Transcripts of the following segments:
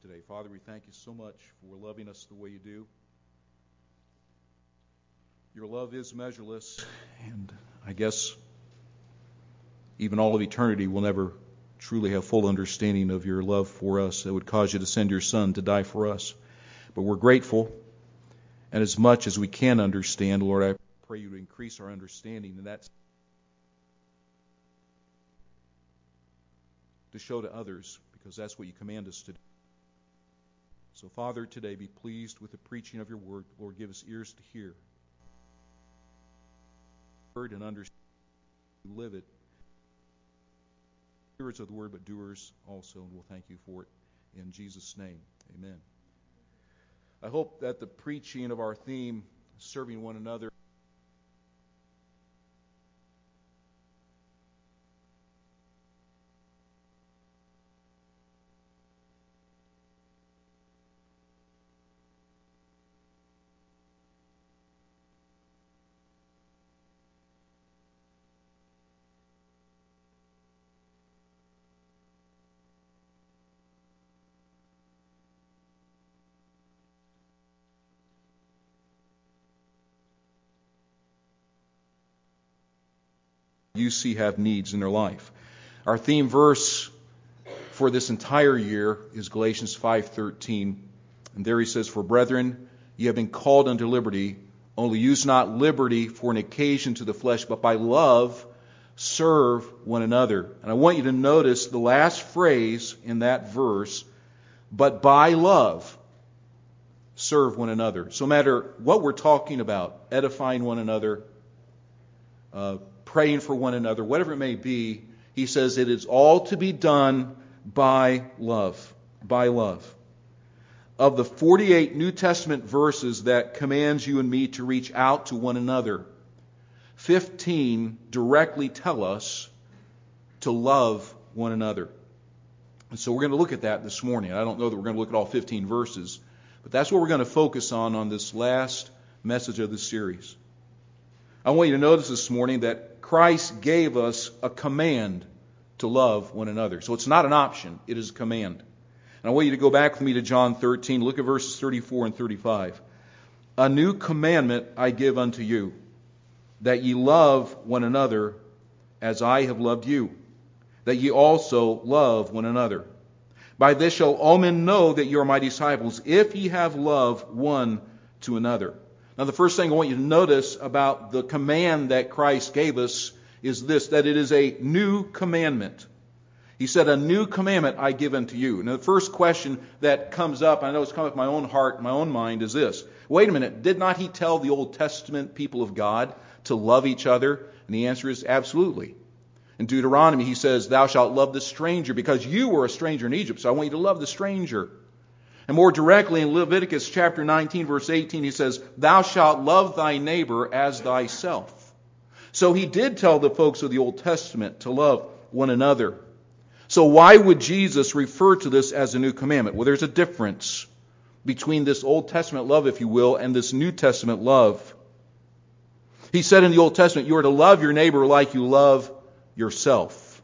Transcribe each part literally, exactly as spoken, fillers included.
today. Father, we thank you so much for loving us the way you do. Your love is measureless, and I guess even all of eternity will never truly have full understanding of your love for us that would cause you to send your Son to die for us. But we're grateful, and as much as we can understand, Lord, I pray you to increase our understanding, and that's to show to others, because that's what you command us to do. So, Father, today be pleased with the preaching of your word. Lord, give us ears to hear. Word and understand, live it. Hearers of the word, but doers also, and we'll thank you for it in Jesus' name. Amen. I hope that the preaching of our theme, serving one another, you see have needs in their life. Our theme verse for this entire year is Galatians five thirteen. And there he says, "For brethren, ye have been called unto liberty, only use not liberty for an occasion to the flesh, but by love serve one another." And I want you to notice the last phrase in that verse, "but by love serve one another." So no matter what we're talking about, edifying one another, uh, praying for one another, whatever it may be, he says it is all to be done by love. By love. Of the forty-eight New Testament verses that commands you and me to reach out to one another, fifteen directly tell us to love one another. And so we're going to look at that this morning. I don't know that we're going to look at all fifteen verses, but that's what we're going to focus on on this last message of this series. I want you to notice this morning that Christ gave us a command to love one another. So it's not an option, it is a command. And I want you to go back with me to John thirteen. Look at verses thirty-four and thirty-five. "A new commandment I give unto you, that ye love one another as I have loved you, that ye also love one another. By this shall all men know that ye are my disciples, if ye have love one to another." Now, the first thing I want you to notice about the command that Christ gave us is this, that it is a new commandment. He said, "A new commandment I give unto you." Now, the first question that comes up, I know it's come up in my own heart, my own mind, is this. Wait a minute, did not he tell the Old Testament people of God to love each other? And the answer is absolutely. In Deuteronomy, he says, "Thou shalt love the stranger, because you were a stranger in Egypt, so I want you to love the stranger." And more directly in Leviticus chapter nineteen, verse eighteen, he says, "Thou shalt love thy neighbor as thyself." So he did tell the folks of the Old Testament to love one another. So why would Jesus refer to this as a new commandment? Well, there's a difference between this Old Testament love, if you will, and this New Testament love. He said in the Old Testament, you are to love your neighbor like you love yourself.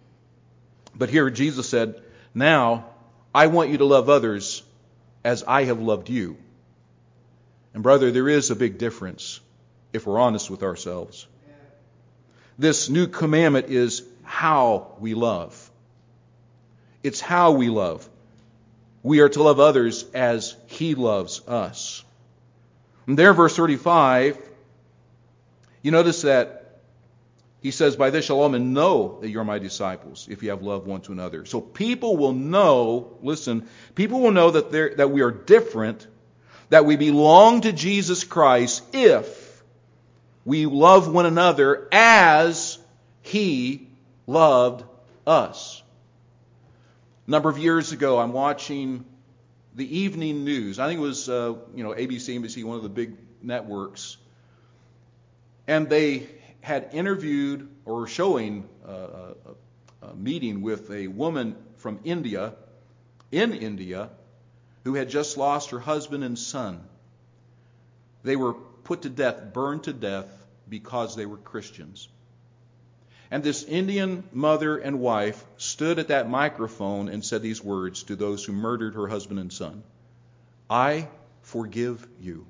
But here Jesus said, now I want you to love others as I have loved you. And brother, there is a big difference if we're honest with ourselves. This new commandment is how we love. It's how we love. We are to love others as He loves us. And there, verse thirty-five, you notice that He says, "By this shall all men know that you are my disciples, if you have love one to another." So people will know, listen, people will know that, they're, that we are different, that we belong to Jesus Christ if we love one another as He loved us. A number of years ago, I'm watching the evening news. I think it was uh, you know, A B C, N B C, one of the big networks. And they had interviewed or showing a, a, a meeting with a woman from India, in India, who had just lost her husband and son. They were put to death, burned to death, because they were Christians. And this Indian mother and wife stood at that microphone and said these words to those who murdered her husband and son. I forgive you.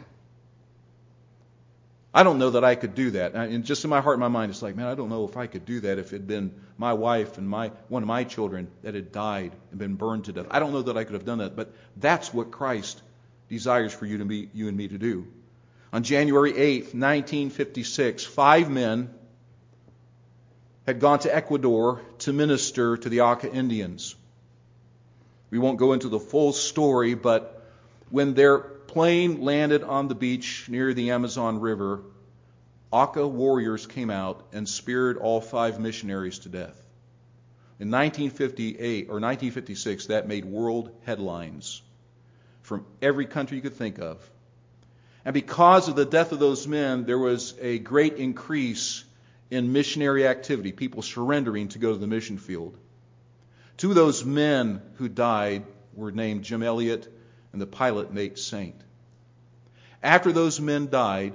I don't know that I could do that. And just in my heart and my mind, it's like, man, I don't know if I could do that if it had been my wife and my one of my children that had died and been burned to death. I don't know that I could have done that, but that's what Christ desires for you to be, you and me to do. On January eighth, nineteen fifty-six, five men had gone to Ecuador to minister to the Auca Indians. We won't go into the full story, but when their plane landed on the beach near the Amazon River, Auca warriors came out and speared all five missionaries to death. In nineteen fifty-eight or nineteen fifty-six, that made world headlines from every country you could think of. And because of the death of those men, there was a great increase in missionary activity, people surrendering to go to the mission field. Two of those men who died were named Jim Elliot and the pilot Nate Saint. After those men died,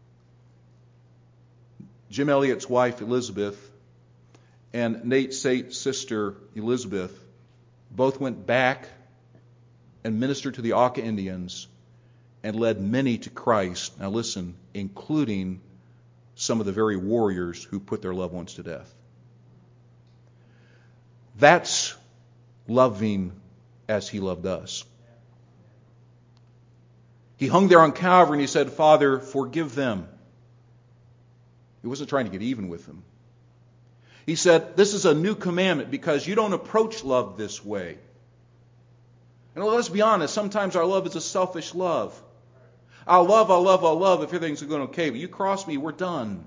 Jim Elliot's wife Elizabeth and Nate Saint's sister Elizabeth both went back and ministered to the Auca Indians and led many to Christ. Now listen, including some of the very warriors who put their loved ones to death. That's loving as he loved us. He hung there on Calvary and he said, Father, forgive them. He wasn't trying to get even with them. He said, this is a new commandment because you don't approach love this way. And let's be honest, sometimes our love is a selfish love. I'll love, I'll love, I'll love if everything's going okay. But you cross me, we're done.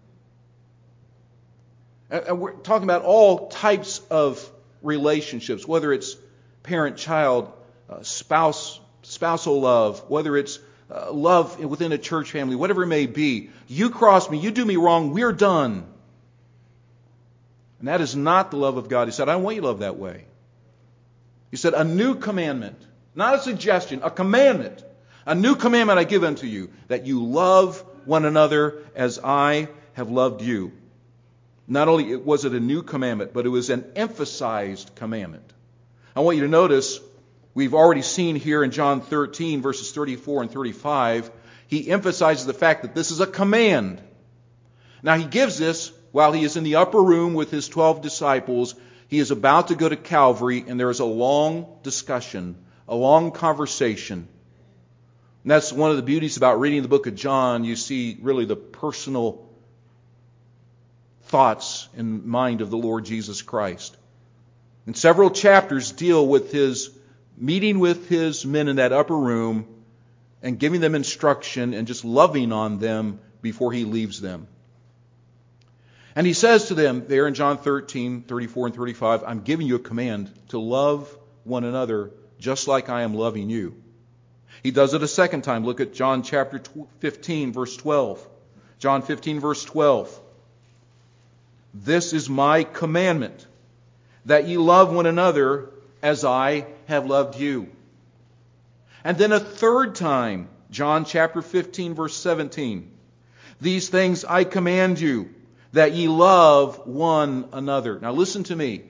And we're talking about all types of relationships, whether it's parent-child, uh, spouse, spousal love, whether it's uh, love within a church family, whatever it may be. You cross me, you do me wrong, we're done. And that is not the love of God. He said, I want you to love that way. He said, a new commandment, not a suggestion, a commandment. A new commandment I give unto you, that you love one another as I have loved you. Not only was it a new commandment, but it was an emphasized commandment. I want you to notice, we've already seen here in John thirteen, verses thirty-four and thirty-five, he emphasizes the fact that this is a command. Now he gives this while he is in the upper room with his twelve disciples. He is about to go to Calvary, and there is a long discussion, a long conversation. And that's one of the beauties about reading the book of John. You see really the personal thoughts and mind of the Lord Jesus Christ. And several chapters deal with his meeting with his men in that upper room and giving them instruction and just loving on them before he leaves them. And he says to them there in John thirteen, thirty-four and thirty-five, I'm giving you a command to love one another just like I am loving you. He does it a second time. Look at John chapter fifteen, verse twelve. John fifteen, verse twelve. This is my commandment, that ye love one another as I have loved you. And then a third time, John chapter fifteen, verse seventeen. These things I command you, that ye love one another. Now listen to me.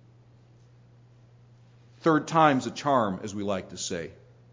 Third time's a charm, as we like to say.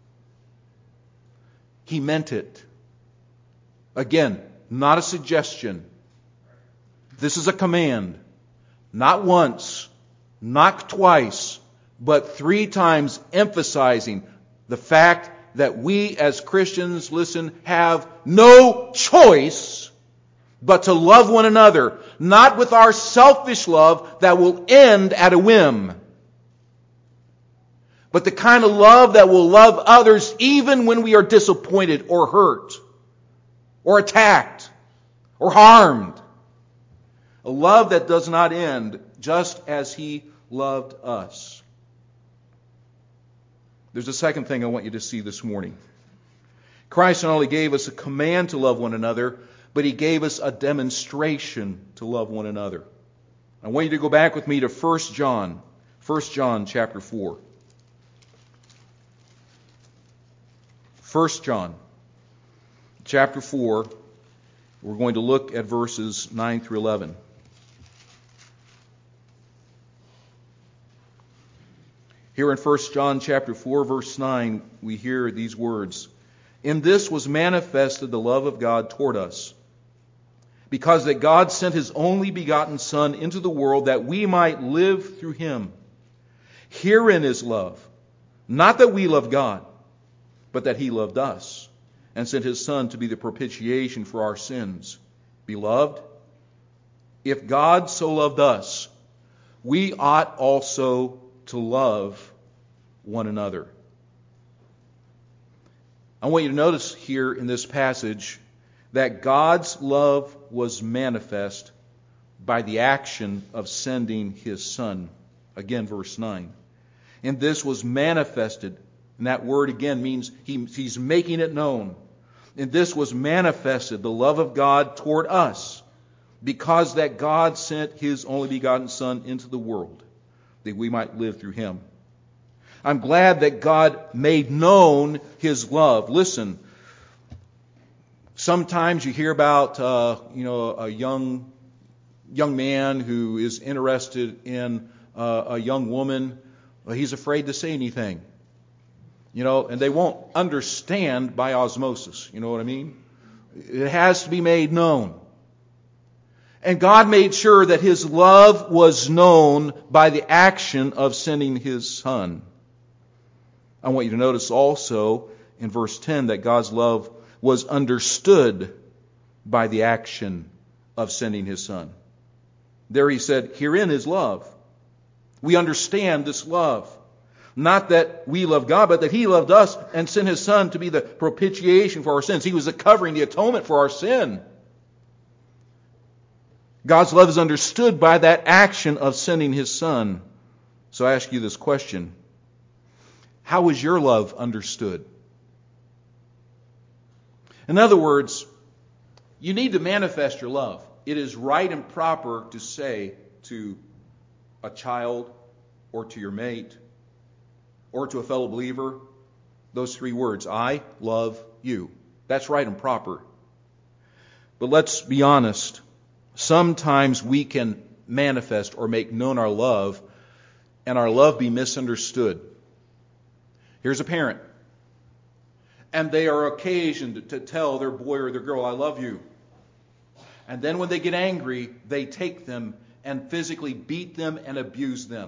He meant it. Again, not a suggestion. This is a command. Not once, not twice, but three times emphasizing the fact that we as Christians, listen, have no choice but to love one another, not with our selfish love that will end at a whim, but the kind of love that will love others even when we are disappointed or hurt or attacked or harmed. A love that does not end just as He loved us. There's a second thing I want you to see this morning. Christ not only gave us a command to love one another, but He gave us a demonstration to love one another. I want you to go back with me to First John. First John chapter four. First John chapter four. We're going to look at verses nine through eleven. Here in First John chapter four, verse nine, we hear these words. In this was manifested the love of God toward us, because that God sent His only begotten Son into the world that we might live through Him. Herein is love, not that we love God, but that He loved us and sent His Son to be the propitiation for our sins. Beloved, if God so loved us, we ought also to love one another. I want you to notice here in this passage that God's love was manifest by the action of sending His Son. Again, verse nine. And this was manifested, and that word again means he, He's making it known. And this was manifested, the love of God toward us, because that God sent His only begotten Son into the world, that we might live through Him. I'm glad that God made known His love. Listen, sometimes you hear about uh, you know a young young man who is interested in uh, a young woman. Well, he's afraid to say anything, you know, and they won't understand by osmosis. You know what I mean? It has to be made known. And God made sure that His love was known by the action of sending His Son. I want you to notice also in verse ten that God's love was understood by the action of sending His Son. There He said, herein is love. We understand this love. Not that we love God, but that He loved us and sent His Son to be the propitiation for our sins. He was the covering, the atonement for our sin. God's love is understood by that action of sending His Son. So I ask you this question. How is your love understood? In other words, you need to manifest your love. It is right and proper to say to a child or to your mate or to a fellow believer those three words, I love you. That's right and proper. But let's be honest. Sometimes we can manifest or make known our love and our love be misunderstood. Here's a parent, and they are occasioned to tell their boy or their girl, I love you. And then when they get angry, they take them and physically beat them and abuse them.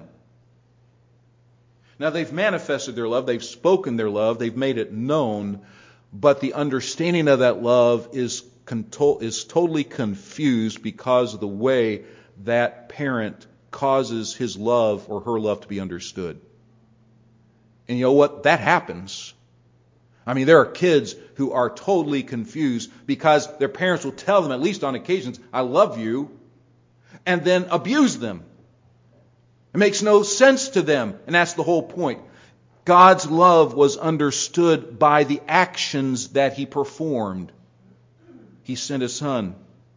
Now they've manifested their love, they've spoken their love, they've made it known, but the understanding of that love is, is totally confused because of the way that parent causes his love or her love to be understood. And you know what? That happens. I mean, there are kids who are totally confused because their parents will tell them, at least on occasions, I love you, and then abuse them. It makes no sense to them, and that's the whole point. God's love was understood by the actions that He performed. He sent His Son.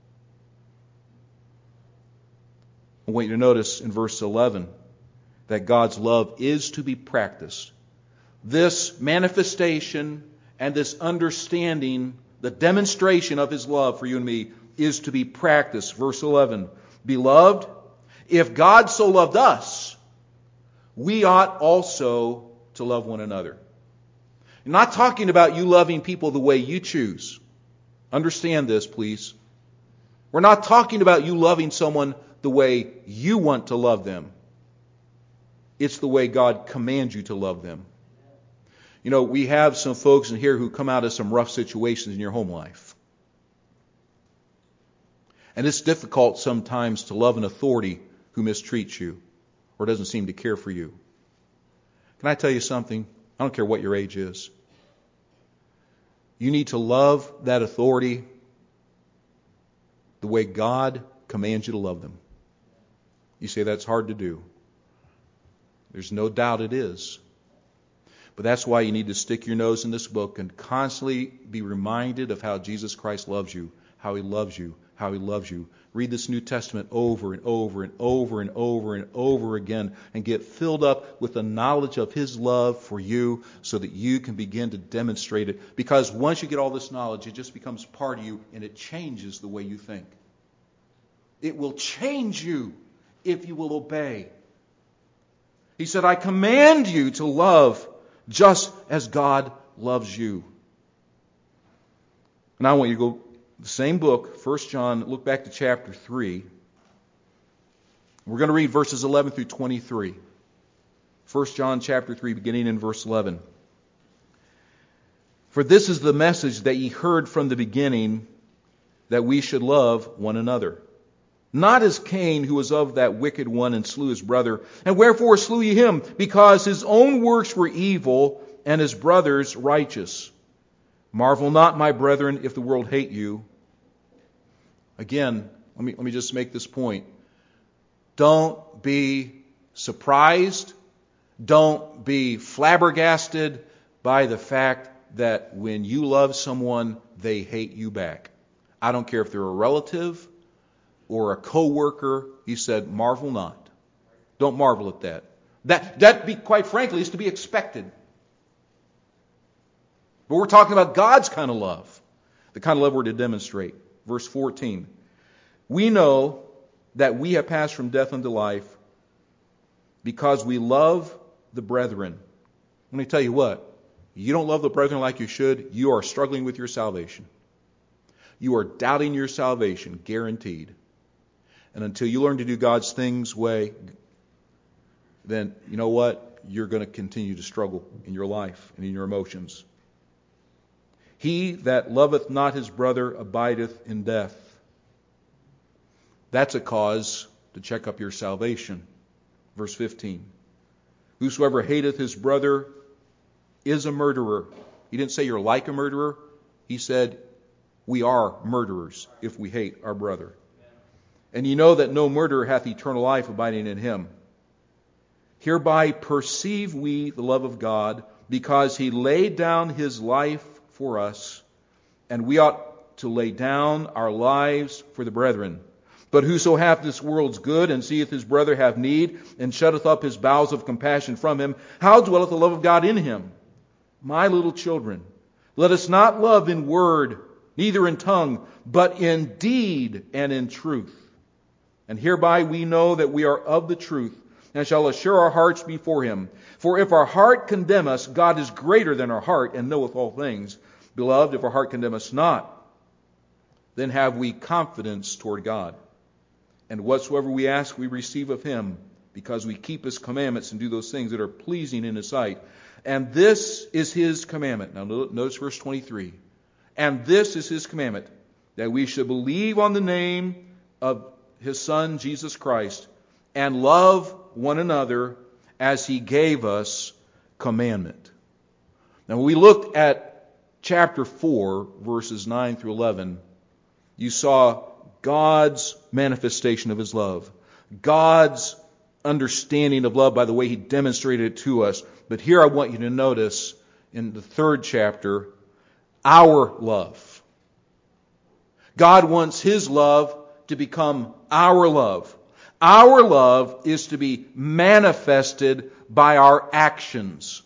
I want you to notice in verse eleven that God's love is to be practiced. This manifestation and this understanding, the demonstration of His love for you and me, is to be practiced. Verse eleven, Beloved, if God so loved us, we ought also to love one another. I'm not talking about you loving people the way you choose. Understand this, please. We're not talking about you loving someone the way you want to love them. It's the way God commands you to love them. You know, we have some folks in here who come out of some rough situations in your home life. And it's difficult sometimes to love an authority who mistreats you or doesn't seem to care for you. Can I tell you something? I don't care what your age is. You need to love that authority the way God commands you to love them. You say that's hard to do. There's no doubt it is. But that's why you need to stick your nose in this book and constantly be reminded of how Jesus Christ loves you, how He loves you, how He loves you. Read this New Testament over and over and over and over and over again and get filled up with the knowledge of His love for you so that you can begin to demonstrate it. Because once you get all this knowledge, it just becomes part of you and it changes the way you think. It will change you if you will obey. He said, I command you to love just as God loves you. And I want you to go the same book, First John, look back to chapter three. We're going to read verses eleven through twenty-three. First John chapter three, beginning in verse eleven. For this is the message that ye heard from the beginning, that we should love one another. Not as Cain, who was of that wicked one, and slew his brother. And wherefore slew ye him? Because his own works were evil, and his brother's righteous. Marvel not, my brethren, if the world hate you. Again, let me, let me just make this point. Don't be surprised. Don't be flabbergasted by the fact that when you love someone, they hate you back. I don't care if they're a relative or a co-worker. He said, marvel not. Don't marvel at that. That, that be, quite frankly, is to be expected. But we're talking about God's kind of love. The kind of love we're to demonstrate. Verse fourteen. We know that we have passed from death unto life because we love the brethren. Let me tell you what. You don't love the brethren like you should, you are struggling with your salvation. You are doubting your salvation, guaranteed. And until you learn to do God's things way, then you know what? You're going to continue to struggle in your life and in your emotions. He that loveth not his brother abideth in death. That's a cause to check up your salvation. Verse fifteen. Whosoever hateth his brother is a murderer. He didn't say you're like a murderer. He said we are murderers if we hate our brother. And ye know that no murderer hath eternal life abiding in him. Hereby perceive we the love of God, because he laid down his life for us, and we ought to lay down our lives for the brethren. But whoso hath this world's good, and seeth his brother have need, and shutteth up his bowels of compassion from him, how dwelleth the love of God in him? My little children, let us not love in word, neither in tongue, but in deed and in truth. And hereby we know that we are of the truth, and shall assure our hearts before him. For if our heart condemn us, God is greater than our heart, and knoweth all things. Beloved, if our heart condemn us not, then have we confidence toward God. And whatsoever we ask, we receive of him, because we keep his commandments and do those things that are pleasing in his sight. And this is his commandment. Now notice verse twenty-three. And this is his commandment, that we should believe on the name of his Son, Jesus Christ, and love one another as he gave us commandment. Now when we looked at chapter four, verses nine through eleven, you saw God's manifestation of his love. God's understanding of love by the way he demonstrated it to us. But here I want you to notice in the third chapter, our love. God wants his love to become our love. Our love is to be manifested by our actions.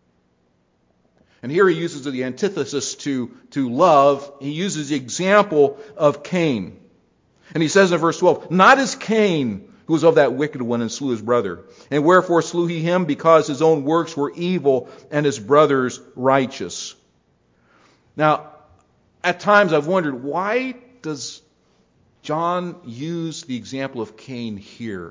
And here he uses the antithesis to, to love. He uses the example of Cain. And he says in verse twelve, not as Cain, who was of that wicked one and slew his brother. And wherefore slew he him? Because his own works were evil and his brother's righteous. Now, at times I've wondered, why does John use the example of Cain here?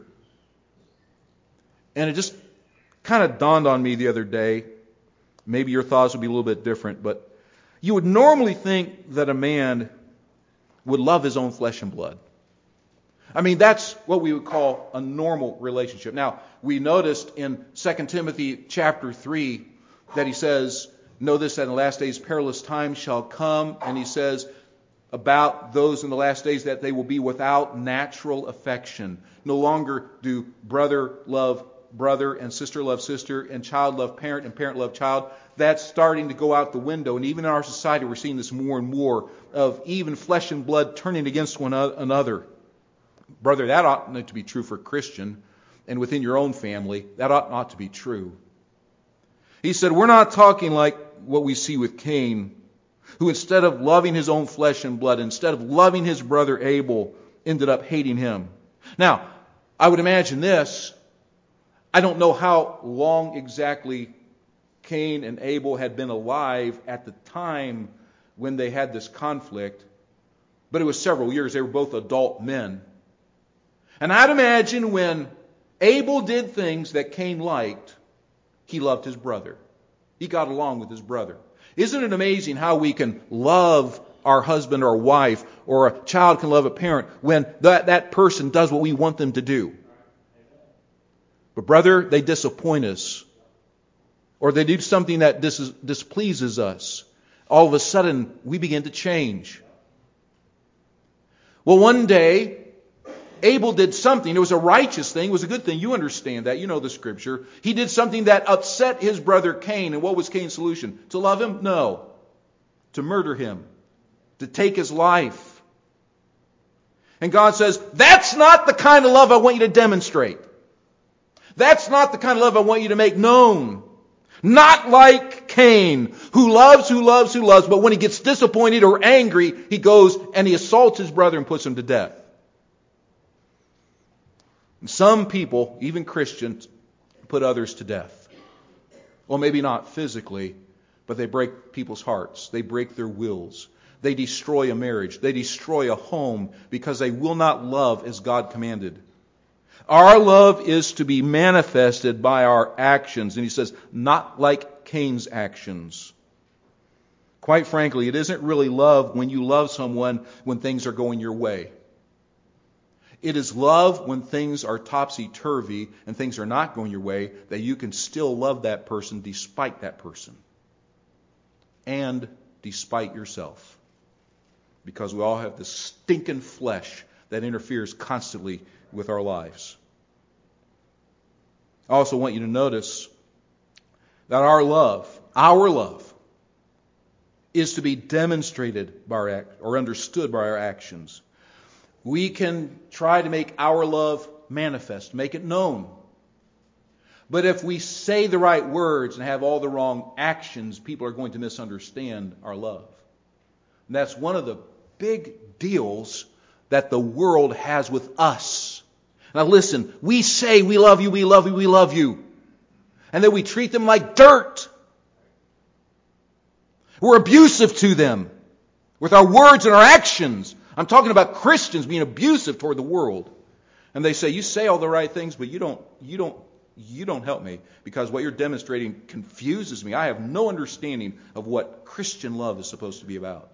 And it just kind of dawned on me the other day. Maybe your thoughts would be a little bit different, but you would normally think that a man would love his own flesh and blood. I mean, that's what we would call a normal relationship. Now, we noticed in Second Timothy chapter three that he says, know this, that in the last days perilous times shall come. And he says about those in the last days that they will be without natural affection. No longer do brother love brother and sister love sister and child love parent and parent love child. That's starting to go out the window. And even in our society, we're seeing this more and more of even flesh and blood turning against one another. Brother, that ought not to be true for a Christian. And within your own family, that ought not to be true. He said, we're not talking like what we see with Cain, who instead of loving his own flesh and blood, instead of loving his brother Abel, ended up hating him. Now, I would imagine this. I don't know how long exactly Cain and Abel had been alive at the time when they had this conflict, but it was several years. They were both adult men. And I'd imagine when Abel did things that Cain liked, he loved his brother. He got along with his brother. Isn't it amazing how we can love our husband or wife, or a child can love a parent when that, that person does what we want them to do? But brother, they disappoint us. Or they do something that dis- displeases us. All of a sudden, we begin to change. Well, one day, Abel did something. It was a righteous thing. It was a good thing. You understand that. You know the scripture. He did something that upset his brother Cain. And what was Cain's solution? To love him? No. To murder him. To take his life. And God says, that's not the kind of love I want you to demonstrate. That's not the kind of love I want you to make known. Not like Cain, who loves, who loves, who loves, but when he gets disappointed or angry, he goes and he assaults his brother and puts him to death. And some people, even Christians, put others to death. Well, maybe not physically, but they break people's hearts. They break their wills. They destroy a marriage. They destroy a home because they will not love as God commanded. Our love is to be manifested by our actions. And he says, not like Cain's actions. Quite frankly, it isn't really love when you love someone when things are going your way. It is love when things are topsy-turvy and things are not going your way, that you can still love that person despite that person. And despite yourself. Because we all have this stinking flesh that interferes constantly with our lives. I also want you to notice that our love, our love, is to be demonstrated by our act, or understood by our actions. We can try to make our love manifest, make it known. But if we say the right words and have all the wrong actions, people are going to misunderstand our love. And that's one of the big deals that the world has with us. Now listen, we say we love you, we love you, we love you. And then we treat them like dirt. We're abusive to them with our words and our actions. I'm talking about Christians being abusive toward the world. And they say, you say all the right things, but you don't, you don't, you don't help me because what you're demonstrating confuses me. I have no understanding of what Christian love is supposed to be about.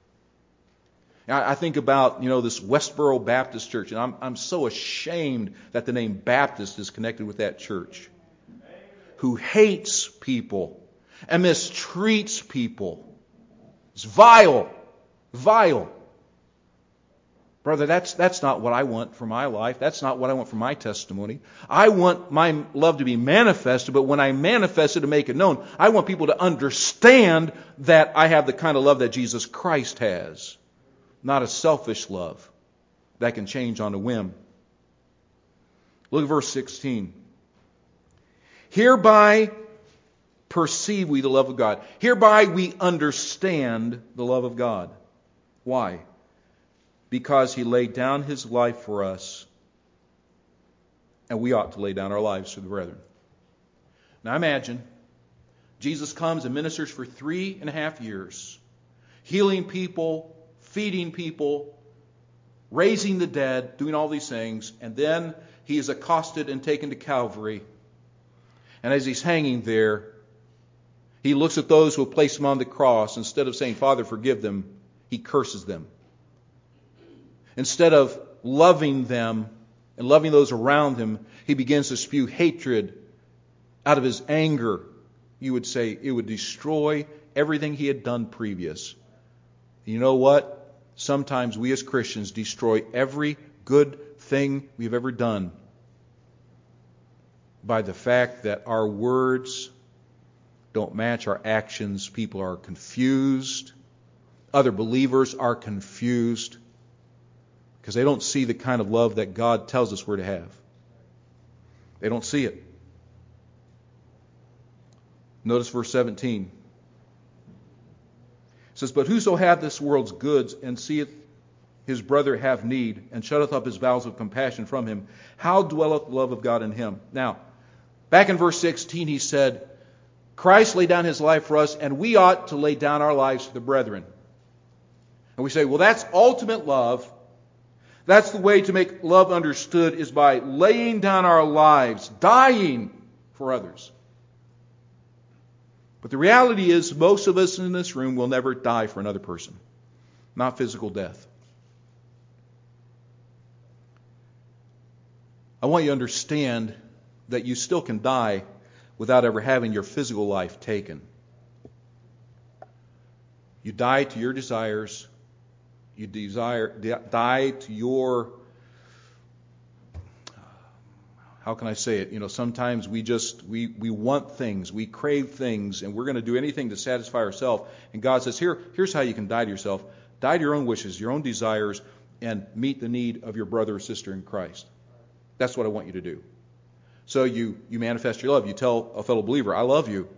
I think about, you know, this Westboro Baptist Church, and I'm I'm so ashamed that the name Baptist is connected with that church. Who hates people and mistreats people. It's vile. Vile. Brother, that's that's not what I want for my life. That's not what I want for my testimony. I want my love to be manifested, but when I manifest it to make it known, I want people to understand that I have the kind of love that Jesus Christ has. Not a selfish love that can change on a whim. Look at verse sixteen. Hereby perceive we the love of God. Hereby we understand the love of God. Why? Because He laid down His life for us, and we ought to lay down our lives for the brethren. Now imagine, Jesus comes and ministers for three and a half years, healing people, feeding people, raising the dead, doing all these things, and then He is accosted and taken to Calvary. And as He's hanging there, He looks at those who have placed Him on the cross. Instead of saying, Father, forgive them, He curses them. Instead of loving them and loving those around Him, He begins to spew hatred out of His anger. You would say it would destroy everything He had done previous. You know what? Sometimes we as Christians destroy every good thing we've ever done by the fact that our words don't match our actions. People are confused. Other believers are confused because they don't see the kind of love that God tells us we're to have. They don't see it. Notice verse seventeen. It says, but whoso hath this world's goods and seeth his brother have need and shutteth up his bowels of compassion from him, how dwelleth the love of God in him? Now, Back in verse sixteen, he said, Christ laid down his life for us, and we ought to lay down our lives for the brethren. And we say, well, that's ultimate love. That's the way to make love understood, is by laying down our lives, dying for others. But the reality is, most of us in this room will never die for another person. Not physical death. I want you to understand that you still can die without ever having your physical life taken. You die to your desires. You desire die to your, how can I say it? You know, sometimes we just, we, we want things, we crave things, and we're going to do anything to satisfy ourselves. And God says, here, here's how you can die to yourself. Die to your own wishes, your own desires, and meet the need of your brother or sister in Christ. That's what I want you to do. So you, you manifest your love. You tell a fellow believer, I love you.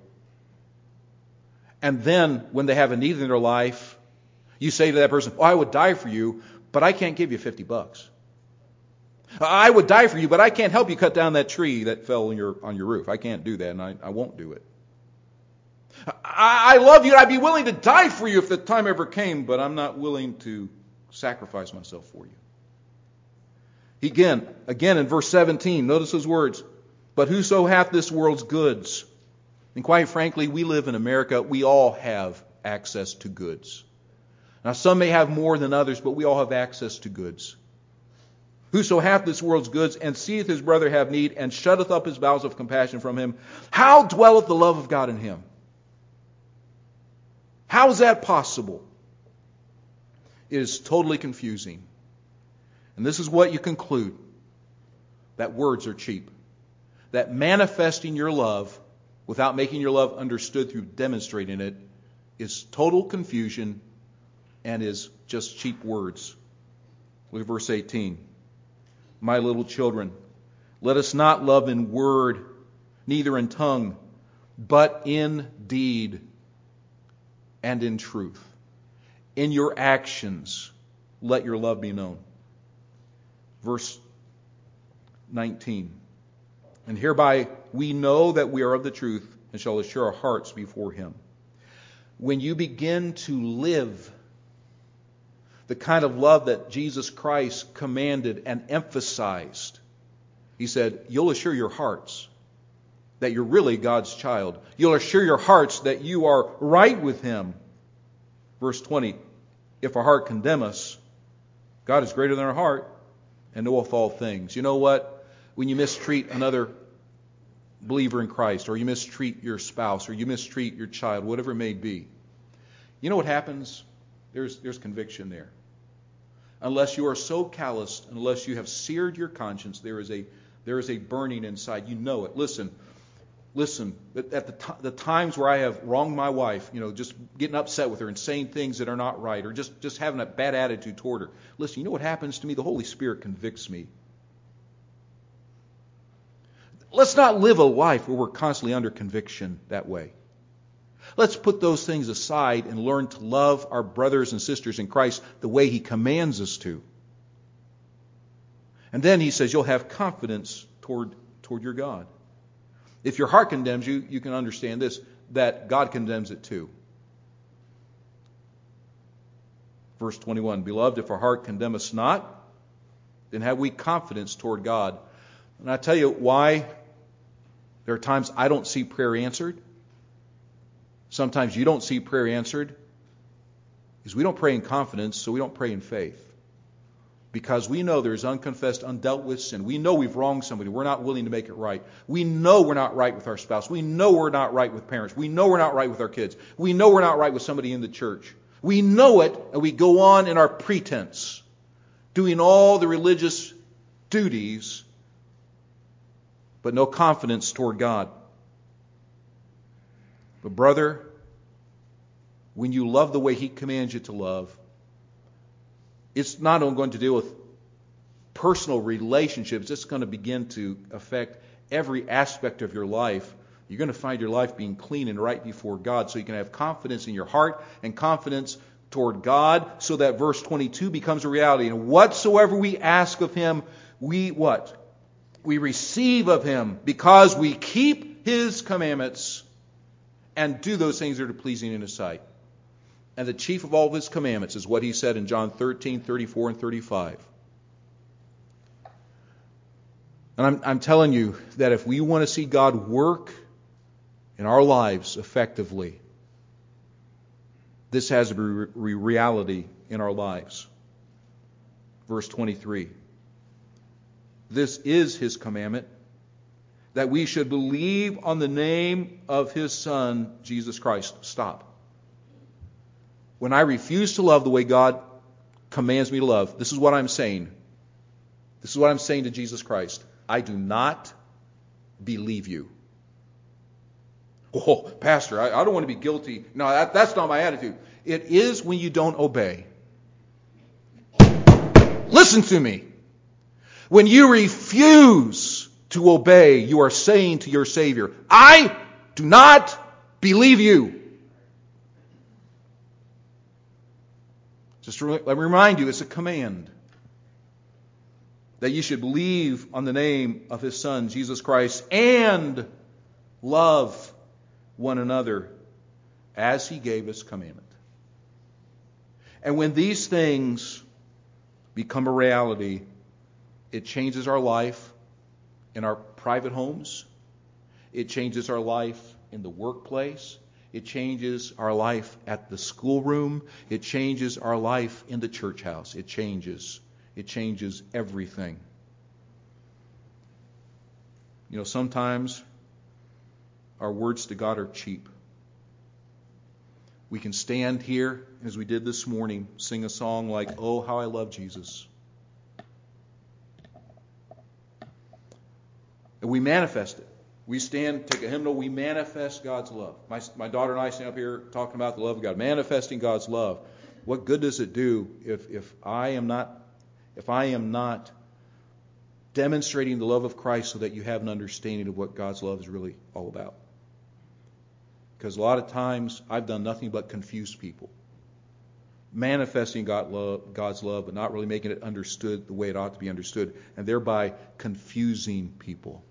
And then when they have a need in their life, you say to that person, oh, I would die for you, but I can't give you fifty bucks. I would die for you, but I can't help you cut down that tree that fell on your, on your roof. I can't do that, and I, I won't do it. I, I love you, and I'd be willing to die for you if the time ever came, but I'm not willing to sacrifice myself for you. Again, again in verse seventeen, notice those words. But whoso hath this world's goods. And quite frankly, we live in America. We all have access to goods. Now, some may have more than others, but we all have access to goods. Whoso hath this world's goods, and seeth his brother have need, and shutteth up his bowels of compassion from him, how dwelleth the love of God in him? How is that possible? It is totally confusing. And this is what you conclude. That words are cheap. That manifesting your love without making your love understood through demonstrating it is total confusion and is just cheap words. Look at verse eighteen. My little children, let us not love in word, neither in tongue, but in deed and in truth. In your actions, let your love be known. Verse nineteen. And hereby we know that we are of the truth and shall assure our hearts before Him. When you begin to live the kind of love that Jesus Christ commanded and emphasized, He said, you'll assure your hearts that you're really God's child. You'll assure your hearts that you are right with Him. Verse twenty, if our heart condemn us, God is greater than our heart and knoweth all things. You know what? When you mistreat another believer in Christ, or you mistreat your spouse, or you mistreat your child, whatever it may be, you know what happens? There's, there's conviction there. Unless you are so calloused, unless you have seared your conscience, there is a there is a burning inside. You know it. Listen, listen. At the, t- the times where I have wronged my wife, you know, just getting upset with her and saying things that are not right, or just, just having a bad attitude toward her. Listen, you know what happens to me? The Holy Spirit convicts me. Let's not live a life where we're constantly under conviction that way. Let's put those things aside and learn to love our brothers and sisters in Christ the way He commands us to. And then He says you'll have confidence toward, toward your God. If your heart condemns you, you can understand this, that God condemns it too. Verse twenty-one, Beloved, if our heart condemn us not, then have we confidence toward God. And I tell you why there are times I don't see prayer answered. Sometimes you don't see prayer answered. Is we don't pray in confidence, so we don't pray in faith. Because we know there's unconfessed, undealt with sin. We know we've wronged somebody. We're not willing to make it right. We know we're not right with our spouse. We know we're not right with parents. We know we're not right with our kids. We know we're not right with somebody in the church. We know it, and we go on in our pretense, doing all the religious duties, but no confidence toward God. But brother, when you love the way He commands you to love, it's not only going to deal with personal relationships, it's going to begin to affect every aspect of your life. You're going to find your life being clean and right before God, so you can have confidence in your heart and confidence toward God, so that verse twenty-two becomes a reality. And whatsoever we ask of Him, we what? We receive of Him because we keep His commandments and do those things that are pleasing in His sight. And the chief of all of His commandments is what He said in John thirteen, thirty-four, and thirty-five. And I'm, I'm telling you that if we want to see God work in our lives effectively, this has to be re- reality in our lives. Verse twenty-three. This is His commandment, that we should believe on the name of His Son, Jesus Christ. Stop. When I refuse to love the way God commands me to love, this is what I'm saying. This is what I'm saying to Jesus Christ. I do not believe you. Oh, Pastor, I, I don't want to be guilty. No, that, that's not my attitude. It is when you don't obey. Listen to me. When you refuse to obey, you are saying to your Savior, I do not believe you. Just to let me remind you, it's a command that you should believe on the name of His Son, Jesus Christ, and love one another as He gave us commandment. And when these things become a reality, it changes our life in our private homes. It changes our life in the workplace. It changes our life at the schoolroom. It changes our life in the church house. It changes. It changes everything. You know, sometimes our words to God are cheap. We can stand here, as we did this morning, sing a song like, "Oh, how I love Jesus." And we manifest it. We stand, take a hymnal, we manifest God's love. My, my daughter and I stand up here talking about the love of God, manifesting God's love. What good does it do if, if I am not if I am not demonstrating the love of Christ so that you have an understanding of what God's love is really all about? Because a lot of times I've done nothing but confuse people. Manifesting God love, God's love, but not really making it understood the way it ought to be understood, and thereby confusing people.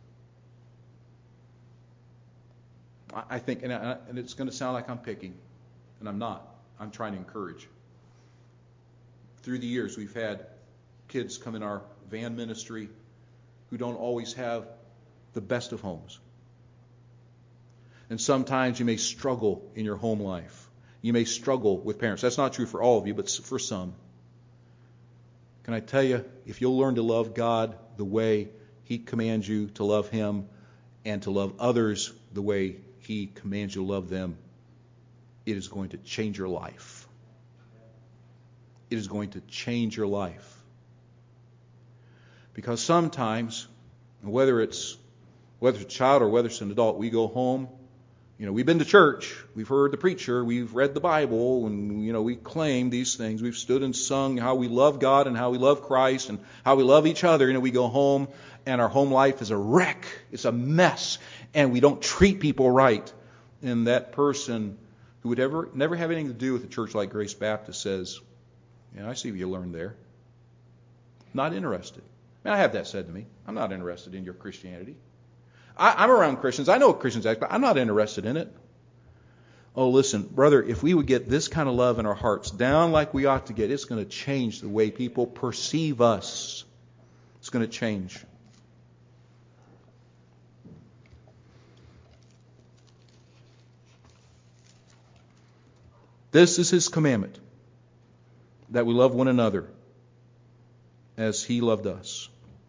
I think, and, I, and it's going to sound like I'm picking, and I'm not. I'm trying to encourage. Through the years, we've had kids come in our van ministry who don't always have the best of homes. And sometimes you may struggle in your home life. You may struggle with parents. That's not true for all of you, but for some. Can I tell you, if you'll learn to love God the way He commands you to love Him, and to love others the way He commands you to love them, it is going to change your life. It is going to change your life. Because sometimes, whether it's whether it's a child or whether it's an adult, we go home. You know, we've been to church, we've heard the preacher, we've read the Bible, and, you know, we claim these things. We've stood and sung how we love God and how we love Christ and how we love each other. You know, we go home and our home life is a wreck. It's a mess. And we don't treat people right. And that person who would ever never have anything to do with a church like Grace Baptist says, yeah, I see what you learned there. Not interested. Man, I have that said to me. I'm not interested in your Christianity. I, I'm around Christians. I know what Christians act, but I'm not interested in it. Oh, listen, brother, if we would get this kind of love in our hearts down like we ought to get, it's going to change the way people perceive us. It's going to change. This is His commandment, that we love one another as He loved us.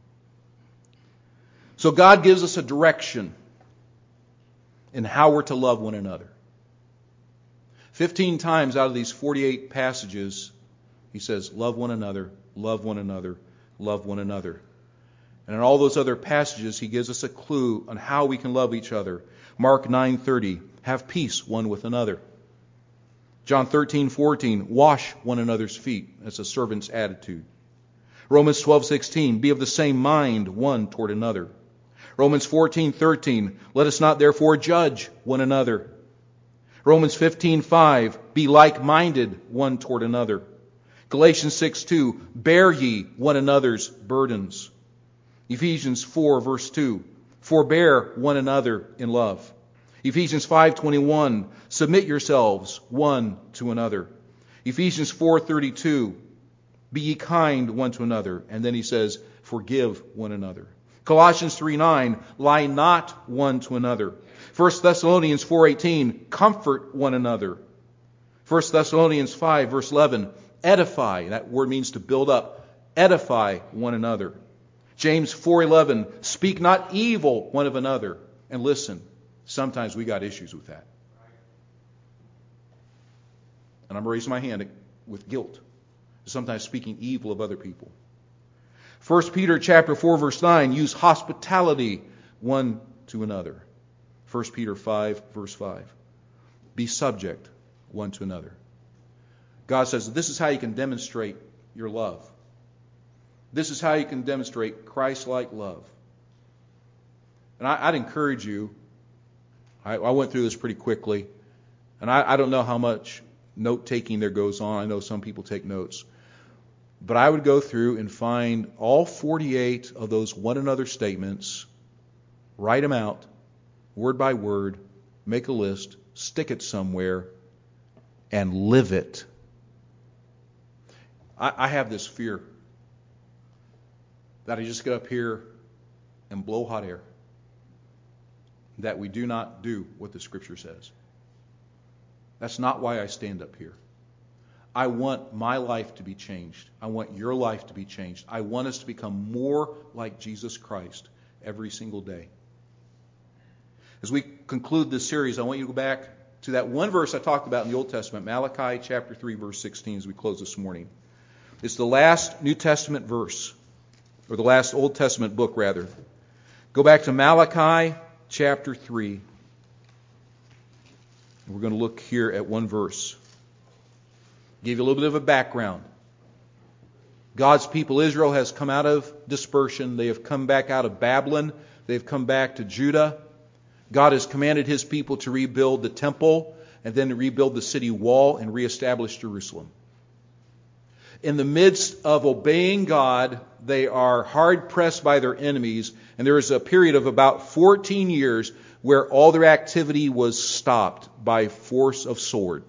So God gives us a direction in how we're to love one another. Fifteen times out of these forty-eight passages, He says, love one another, love one another, love one another. And in all those other passages, He gives us a clue on how we can love each other. Mark nine thirty, have peace one with another. John thirteen fourteen, wash one another's feet. That's a servant's attitude. Romans twelve sixteen, be of the same mind one toward another. Romans fourteen thirteen, let us not therefore judge one another. Romans fifteen five, be like-minded one toward another. Galatians six two, bear ye one another's burdens. Ephesians four, verse two, forbear one another in love. Ephesians five twenty-one, submit yourselves one to another. Ephesians four thirty-two, be ye kind one to another. And then he says, forgive one another. Colossians three nine, lie not one to another. First Thessalonians four eighteen, comfort one another. First Thessalonians five, verse eleven, edify. That word means to build up. Edify one another. James four eleven, speak not evil one of another. And listen, sometimes we got issues with that. And I'm raising my hand with guilt. Sometimes speaking evil of other people. First Peter chapter four, verse nine, use hospitality one to another. First Peter five, verse five, be subject one to another. God says this is how you can demonstrate your love. This is how you can demonstrate Christ-like love. And I, I'd encourage you, I, I went through this pretty quickly, and I, I don't know how much note-taking there goes on. I know some people take notes. But I would go through and find all forty-eight of those one another statements, write them out, word by word, make a list, stick it somewhere, and live it. I, I have this fear that I just get up here and blow hot air, that we do not do what the Scripture says. That's not why I stand up here. I want my life to be changed. I want your life to be changed. I want us to become more like Jesus Christ every single day. As we conclude this series, I want you to go back to that one verse I talked about in the Old Testament, Malachi chapter three, verse sixteen, as we close this morning. It's the last New Testament verse, or the last Old Testament book, rather. Go back to Malachi chapter three. We're going to look here at one verse. Give you a little bit of a background. God's people, Israel, has come out of dispersion. They have come back out of Babylon. They've come back to Judah. God has commanded His people to rebuild the temple and then to rebuild the city wall and reestablish Jerusalem. In the midst of obeying God, they are hard-pressed by their enemies, and there is a period of about fourteen years where all their activity was stopped by force of sword.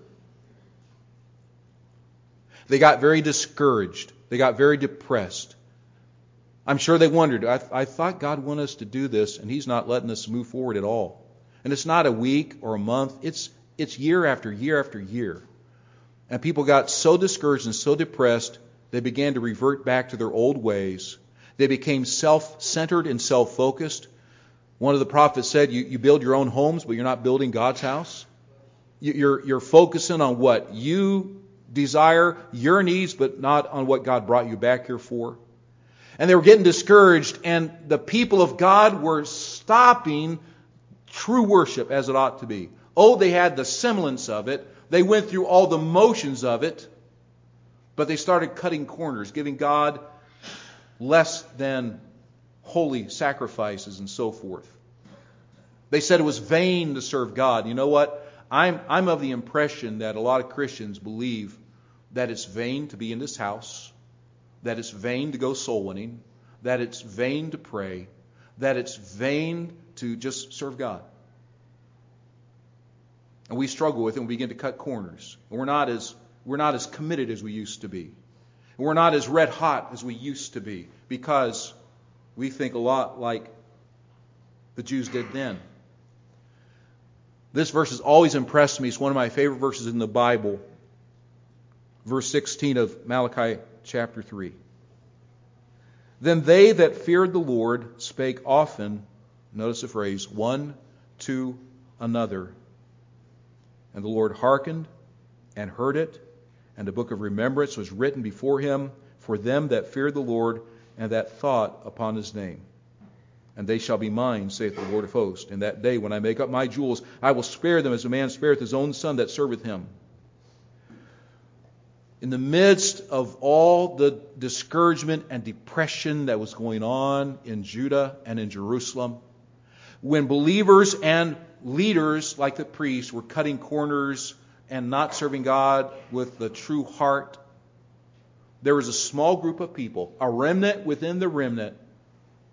They got very discouraged. They got very depressed. I'm sure they wondered, I, I thought God wanted us to do this, and He's not letting us move forward at all. And it's not a week or a month. It's, it's year after year after year. And people got so discouraged and so depressed, they began to revert back to their old ways. They became self-centered and self-focused. One of the prophets said, you, you build your own homes, but you're not building God's house. You, you're, you're focusing on what you desire, your needs, but not on what God brought you back here for. And they were getting discouraged, and the people of God were stopping true worship as it ought to be. Oh, they had the semblance of it. They went through all the motions of it, but they started cutting corners, giving God less than holy sacrifices and so forth. They said it was vain to serve God. You know what? I'm, I'm of the impression that a lot of Christians believe that it's vain to be in this house, that it's vain to go soul winning, that it's vain to pray, that it's vain to just serve God. And we struggle with it and we begin to cut corners. And we're not as we're not as committed as we used to be. And we're not as red hot as we used to be because we think a lot like the Jews did then. This verse has always impressed me. It's one of my favorite verses in the Bible. Verse sixteen of Malachi chapter three. Then they that feared the Lord spake often, notice the phrase, one to another. And the Lord hearkened and heard it, and a book of remembrance was written before him for them that feared the Lord and that thought upon his name. And they shall be mine, saith the Lord of hosts. In that day when I make up my jewels, I will spare them as a man spareth his own son that serveth him. In the midst of all the discouragement and depression that was going on in Judah and in Jerusalem, when believers and leaders like the priests were cutting corners and not serving God with the true heart, there was a small group of people, a remnant within the remnant,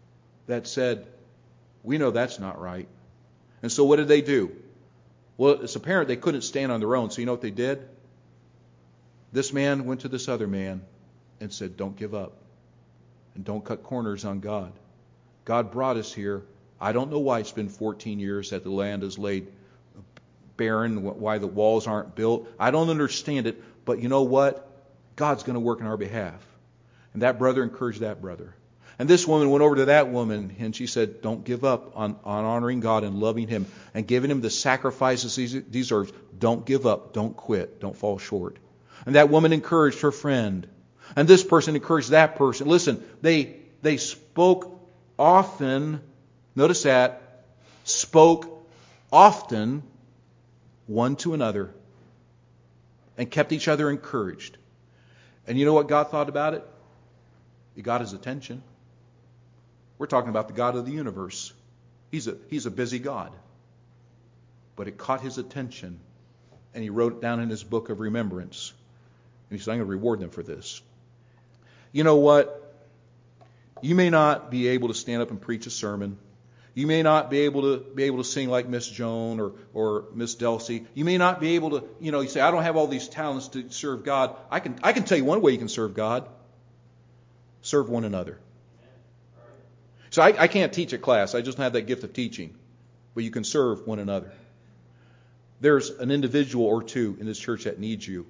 that said, we know that's not right. And so what did they do? Well, it's apparent they couldn't stand on their own. So you know what they did? This man went to this other man and said, don't give up. And don't cut corners on God. God brought us here. I don't know why it's been fourteen years that the land is laid barren, why the walls aren't built. I don't understand it. But you know what? God's going to work on our behalf. And that brother encouraged that brother. And this woman went over to that woman and she said, don't give up on, on honoring God and loving Him and giving Him the sacrifices He deserves. Don't give up. Don't quit. Don't fall short. And that woman encouraged her friend. And this person encouraged that person. Listen, they they spoke often, notice that, spoke often one to another and kept each other encouraged. And you know what God thought about it? It got His attention. We're talking about the God of the universe. He's a, he's a busy God. But it caught His attention. And He wrote it down in His book of remembrance. And He said, I'm going to reward them for this. You know what? You may not be able to stand up and preach a sermon. You may not be able to be able to sing like Miss Joan or, or Miss Delsey. You may not be able to, you know, you say, I don't have all these talents to serve God. I can I can tell you one way you can serve God. Serve one another. So I, I can't teach a class. I just don't have that gift of teaching. But you can serve one another. There's an individual or two in this church that needs you.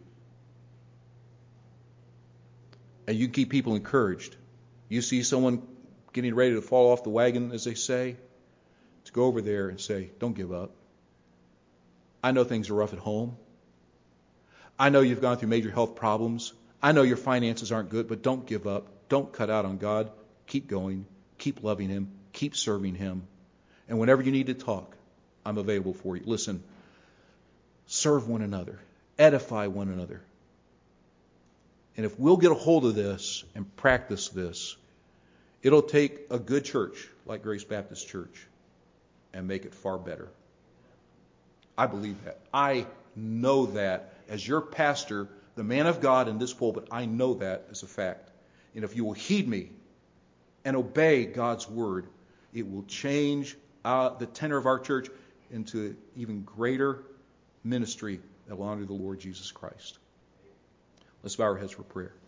And you keep people encouraged. You see someone getting ready to fall off the wagon, as they say, to go over there and say, don't give up. I know things are rough at home. I know you've gone through major health problems. I know your finances aren't good, but don't give up. Don't cut out on God. Keep going. Keep loving Him. Keep serving Him. And whenever you need to talk, I'm available for you. Listen, serve one another. Edify one another. And if we'll get a hold of this and practice this, it'll take a good church like Grace Baptist Church and make it far better. I believe that. I know that as your pastor, the man of God in this pulpit, I know that as a fact. And if you will heed me and obey God's word, it will change uh, the tenor of our church into even greater ministry that will honor the Lord Jesus Christ. Let's bow our heads for prayer.